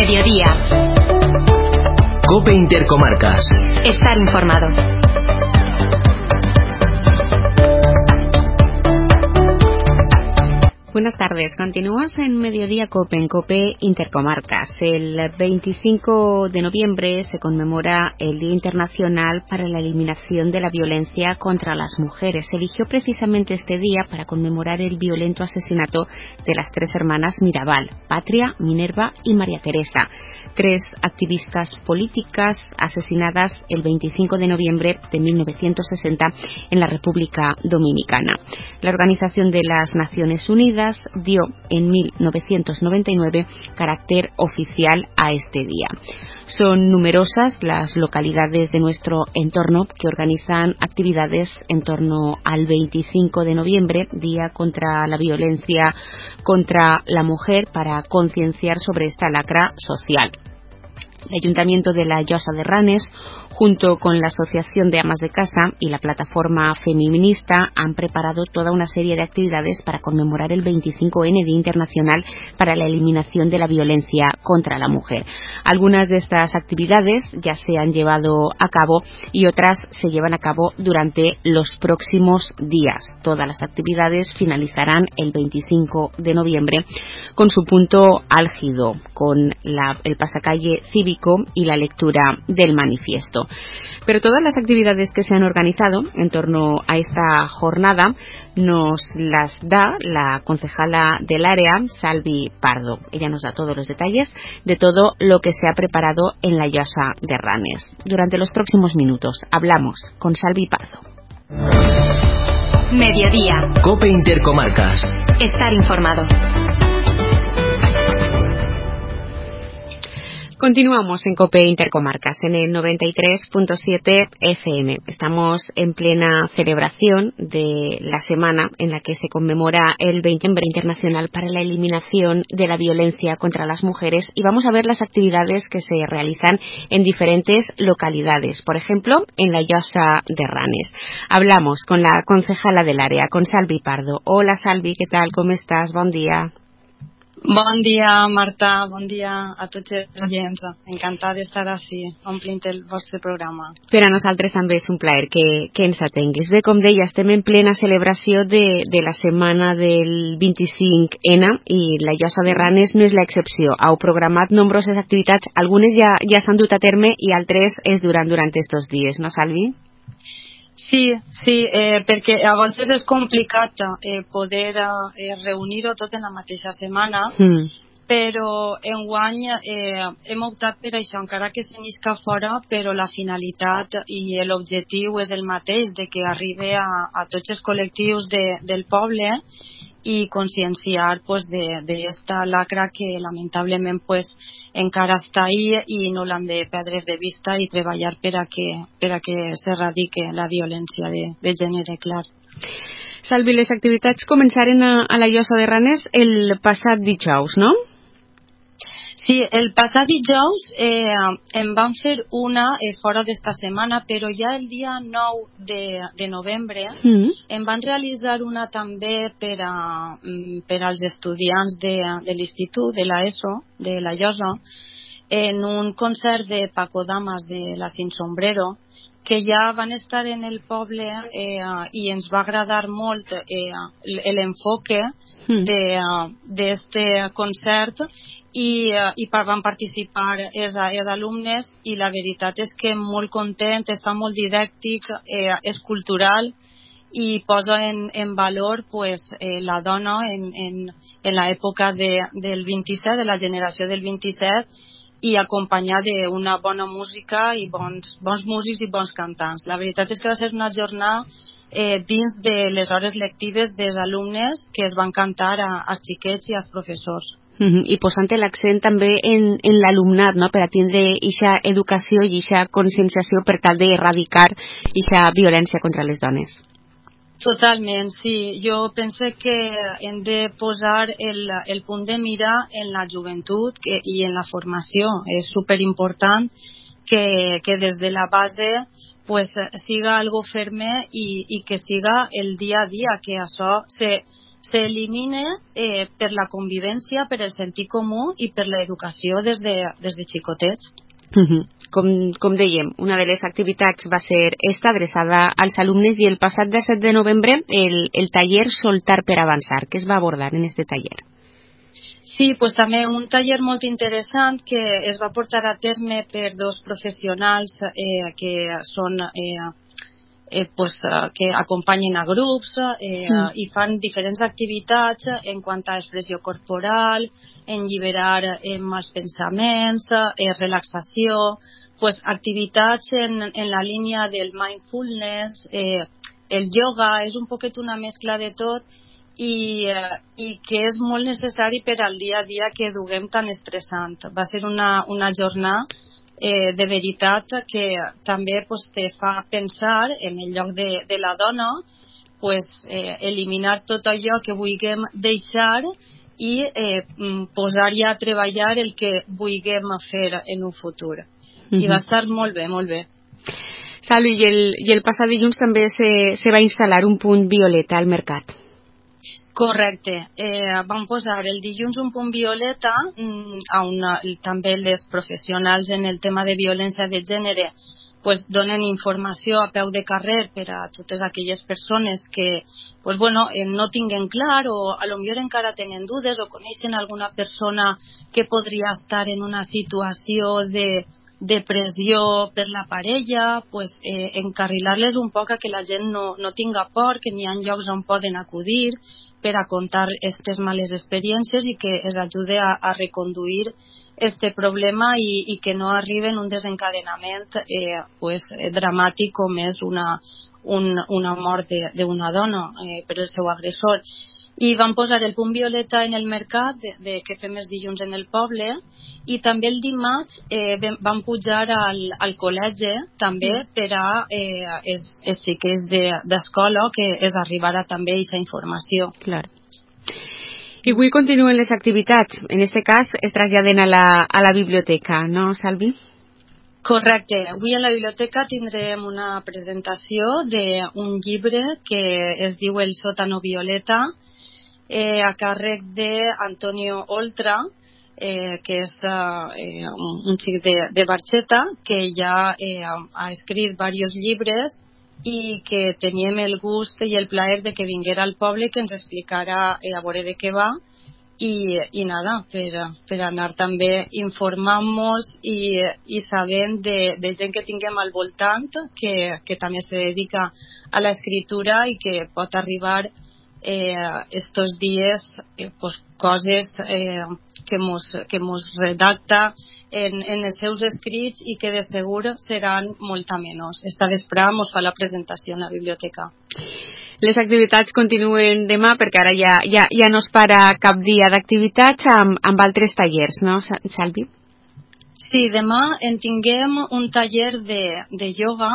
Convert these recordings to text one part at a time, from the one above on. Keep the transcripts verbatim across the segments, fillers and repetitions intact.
Mediodía. COPE Intercomarcas. Estar informado. Buenas tardes. Continúas en Mediodía COPE, en COPE Intercomarcas. El veinticinco de noviembre se conmemora el Día Internacional para la Eliminación de la Violencia contra las Mujeres. Se eligió precisamente este día para conmemorar el violento asesinato de las tres hermanas Mirabal, Patria, Minerva y María Teresa, tres activistas políticas asesinadas el veinticinco de noviembre de mil novecientos sesenta en la República Dominicana. La Organización de las Naciones Unidas dio en mil novecientos noventa y nueve carácter oficial a este día. Son numerosas las localidades de nuestro entorno que organizan actividades en torno al veinticinco de noviembre, Día contra la Violencia contra la Mujer, para concienciar sobre esta lacra social. El Ayuntamiento de la Llosa de Ranes, junto con la Asociación de Amas de Casa y la Plataforma Feminista, han preparado toda una serie de actividades para conmemorar el veinticinco ene, Día Internacional para la Eliminación de la Violencia contra la Mujer. Algunas de estas actividades ya se han llevado a cabo y otras se llevan a cabo durante los próximos días. Todas las actividades finalizarán el veinticinco de noviembre con su punto álgido, con la, el pasacalle cívico y la lectura del manifiesto. Pero todas las actividades que se han organizado en torno a esta jornada nos las da la concejala del área, Salvi Pardo. Ella nos da todos los detalles de todo lo que se ha preparado en la Llosa de Ranes. Durante los próximos minutos hablamos con Salvi Pardo. Mediodía. COPE Intercomarcas. Estar informado. Continuamos en COPE Intercomarcas, en el noventa y tres punto siete efe eme. Estamos en plena celebración de la semana en la que se conmemora el veinte Internacional para la Eliminación de la Violencia contra las Mujeres, y vamos a ver las actividades que se realizan en diferentes localidades. Por ejemplo, en la Llosa de Ranes. Hablamos con la concejala del área, con Salvi Pardo. Hola Salvi, ¿qué tal? ¿Cómo estás? Bon dia. Bon dia, Marta, bon dia a tots els oients. Encantada d'estar així, omplint el vostre programa. Per a nosaltres també és un plaer que, que ens atenguis. Bé, com deia, estem en plena celebració de, de la setmana del vint-i-cinc ene i la Llosa de Ranes no és l'excepció. Heu programat nombroses activitats, algunes ja, ja s'han dut a terme i altres es duran durant estos dies, no, Salvi? Sí, sí, eh, perquè a voltes és complicat eh, poder eh, reunir-ho tot en la mateixa setmana, mm. però enguany eh, hem optat per això, encara que s'enisca fora, però la finalitat i l'objectiu és el mateix, de que arribi a, a tots els col·lectius de, del poble i conscienciar pues, d'esta lacra que lamentablement pues, encara està ahí i no l'hem de perdre de vista i treballar per a que, per a que s'erradique la violència de, de gènere, clar. Salvi, les activitats començaren a, a la Llosa de Ranes el passat dijous, no? Sí, el passat dijous eh, en van fer una eh, fora d'esta setmana, però ja el dia nou de, de novembre mm. en van realitzar una també per, a, per als estudiants de, de l'institut, de l'ESO, de la Llosa, en un concert de Paco Damas de la Sin Sombrero, que ja van estar en el poble eh, i ens va agradar molt eh, l'enfoque mm. d'este de, concert i, i van participar els, els alumnes i la veritat és que molt content, està molt didàctic, eh, és cultural i posa en, en valor pues, eh, la dona en, en, en l'època de, del vint-i-set, de la generació del vint-i-set, i acompanyar d'una bona música i bons, bons músics i bons cantants. La veritat és que va ser una jornada eh, dins de les hores lectives dels alumnes que es van cantar a, als xiquets i als professors. Uh-huh. I posant l'accent també en, en l'alumnat, no?, per a tindre eixa educació i eixa conscienciació per tal d'erradicar eixa violència contra les dones. Totalment, sí. Jo penso que hem de posar el, el punt de mira en la joventut que, i en la formació. És superimportant que, que des de la base pues, siga algo ferme i, i que siga el dia a dia, que això se s'elimina eh, per la convivència, per el sentit comú i per l'educació des de, des de xicotets. Uh -huh. Com, com dèiem, una de les activitats va ser esta, adreçada als alumnes, i el passat disset de novembre el, el taller Soltar per avançar. Què es va abordar en este taller? Sí, pues també un taller molt interessant que es va portar a terme per dos professionals eh, que són eh, eh, pues, eh, que acompanyen a grups eh, mm. i fan diferents activitats en quant a expressió corporal, en lliberar eh, els pensaments, eh, relaxació, pues, activitats en, en la línia del mindfulness, eh, el yoga, és un poquet una mescla de tot, i, eh, i que és molt necessari per al dia a dia que duguem tan estressant. Va ser una, una jornada eh, de veritat que també pues, te fa pensar en el lloc de, de la dona, pues, eh, eliminar tot allò que vulguem deixar i eh, posar-hi a treballar el que vulguem fer en un futur. Mm-hmm. I va estar molt bé, molt bé. Salvi, i el, i el passat dilluns també se, se va instal·lar un punt violeta al mercat. Correcte. Eh, vam posar el dilluns un punt violeta on també les professionals en el tema de violència de gènere pues, donen informació a peu de carrer per a totes aquelles persones que pues, bueno, eh, no tinguen clar o a lo millor encara tenen dudes o coneixen alguna persona que podria estar en una situació de depressió per la parella, pues, eh, encarrilar-les un poc a que la gent no, no tinga por, que n'hi ha llocs on poden acudir per a contar aquestes males experiències i que es ajude a, a reconduir este problema i, i que no arribi en un desencadenament eh, pues, dramàtic com és una, un, una mort d'una dona eh, per el seu agressor. I vam posar el punt violeta en el mercat de, de que fem els dilluns en el poble i també el dimarts eh, vam pujar al, al col·legi també per a eh, els, els xiquets d'escola de, que es arribarà també aquesta informació. Clar. I avui continuen les activitats. En este cas es traslladen a la, a la biblioteca, no, Salvi? Correcte. Avui en la biblioteca tindrem una presentació d'un llibre que es diu El sòtano violeta, eh, a càrrec d'Antonio Oltra, eh, que és eh, un, un xic de, de Barxeta, que ja eh, ha escrit diversos llibres i que teníem el gust i el plaer de que vinguera al poble, que ens explicara eh, a veure de què va i, i nada, per, per anar també informant-nos i, i sabent de, de gent que tinguem al voltant que, que també se dedica a l'escriptura i que pot arribar eh, estos dies eh, pues, coses eh, que mos, que mos redacta en, en els seus escrits i que de segur seran molt amenos. Esta vesprada mos fa la presentació en la biblioteca. Les activitats continuen demà perquè ara ja, ja, ja no es para cap dia d'activitats amb, amb altres tallers, no, Salvi? Sí, demà en tinguem un taller de, de yoga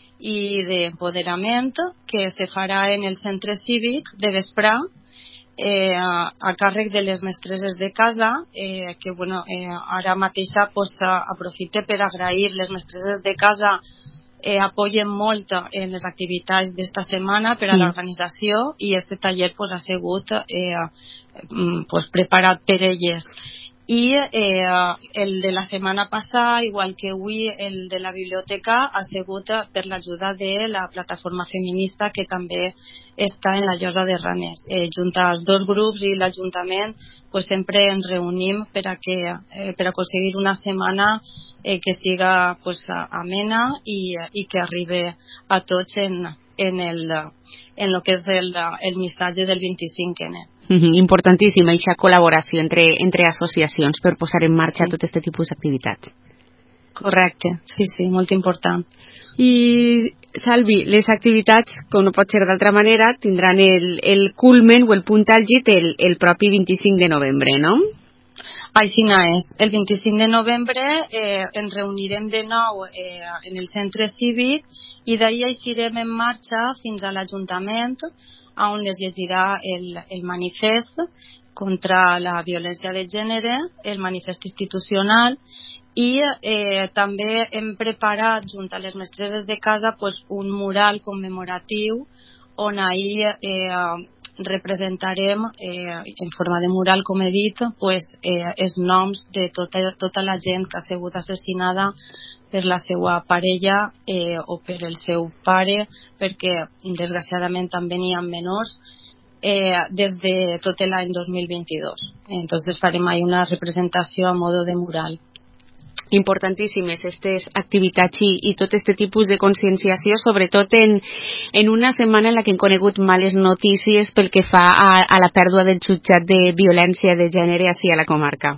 i d'empoderament que se farà en el centre cívic de vesprà eh, a, a càrrec de les mestresses de casa eh, que bueno, eh, ara mateixa pues, aprofite per agrair les mestresses de casa eh, apoyen molt en les activitats d'esta setmana per a mm. l'organització i este taller pues, ha sigut eh, pues, preparat per elles. I eh, el de la setmana passada, igual que avui el de la biblioteca, ha sigut per l'ajuda de la plataforma feminista que també està en la Llosa de Ranes. Eh, junt als dos grups i l'Ajuntament pues, sempre ens reunim per a, que, eh, per a aconseguir una setmana eh, que siga pues, amena i, i que arribi a tots en, en, el, en lo que és el, el missatge del vint-i-cinc ene. Uh-huh. Importantíssima aquesta col·laboració entre, entre associacions per posar en marxa sí. tot aquest tipus d'activitats. Correcte, sí, sí, molt important. I, Salvi, les activitats, com no pot ser d'altra manera, tindran el, el culmen o el punt àlgid el, el propi vint-i-cinc de novembre, no? Així és. El vint-i-cinc de novembre eh, ens reunirem de nou eh, en el centre cívic i d'ahir eixirem en marxa fins a l'Ajuntament on es llegirà el, el manifest contra la violència de gènere, el manifest institucional i eh, també hem preparat junt a les mestresses de casa pues, un mural commemoratiu on ahir eh, representarem eh, en forma de mural, com he dit, pues, eh, els noms de tota, tota la gent que ha sigut assassinada per la seva parella eh, o per el seu pare, perquè desgraciadament també n'hi ha menors, eh, des de tot l'any dos mil vint-i-dos. Entonces farem ahí una representació a modo de mural. Importantíssimes aquestes activitats i, i tot aquest tipus de conscienciació, sobretot en, en una setmana en la que hem conegut males notícies pel que fa a, a la pèrdua del jutjat de violència de gènere així a la comarca.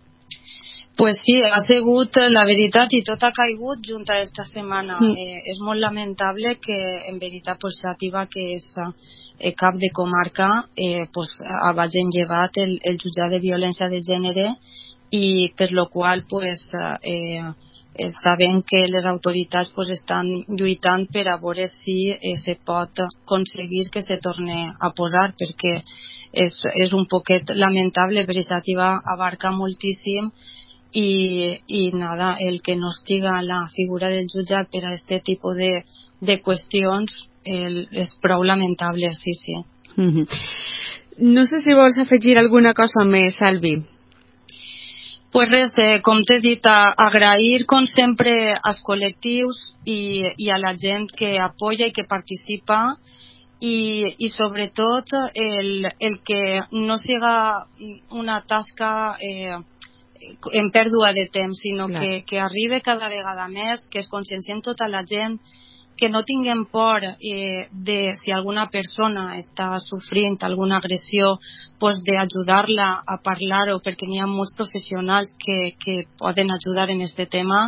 Pues sí, ha sigut la veritat i tot ha caigut junt a esta setmana. Mm. Eh, és molt lamentable que en veritat pues, Xàtiva, que és eh, cap de comarca, eh, pues, hagin llevat el, el jutjat de violència de gènere i per lo qual pues, eh, eh, sabem que les autoritats pues, estan lluitant per a veure si eh, se pot aconseguir que se torne a posar, perquè és, és un poquet lamentable, per Xàtiva abarca moltíssim i, i nada, el que no estiga la figura del jutjat per a este tipus de, de qüestions el, és prou lamentable, sí, sí. Mm-hmm. No sé si vols afegir alguna cosa més, Salvi. Pues res, eh, com t'he dit, a, agrair com sempre als col·lectius i, i a la gent que apoya i que participa i, i sobretot el, el que no siga una tasca eh, en pèrdua de temps, sinó Clar. que, que arribi cada vegada més, que es consciencien tota la gent, que no tinguem por eh, de si alguna persona està sofrint alguna agressió, pues d'ajudar-la a parlar-ho, perquè n'hi ha molts professionals que, que poden ajudar en este tema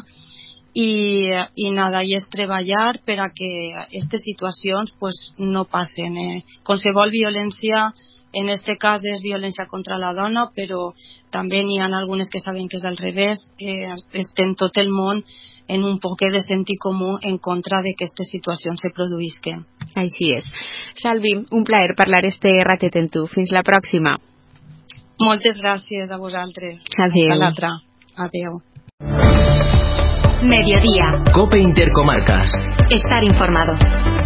i, i nada, i és treballar per a que aquestes situacions pues, no passen. Eh. Qualsevol violència, en este cas és violència contra la dona, però també n'hi ha algunes que saben que és al revés. Eh, estem tot el món en un poquet de sentit comú en contra de que aquestes situacions se produïsquen. Així és. Salvi, un plaer parlar este ratet amb tu. Fins la pròxima. Moltes gràcies a vosaltres. Adéu. Hasta l'altra. Adéu. Mediodía. COPE Intercomarcas. Estar informado.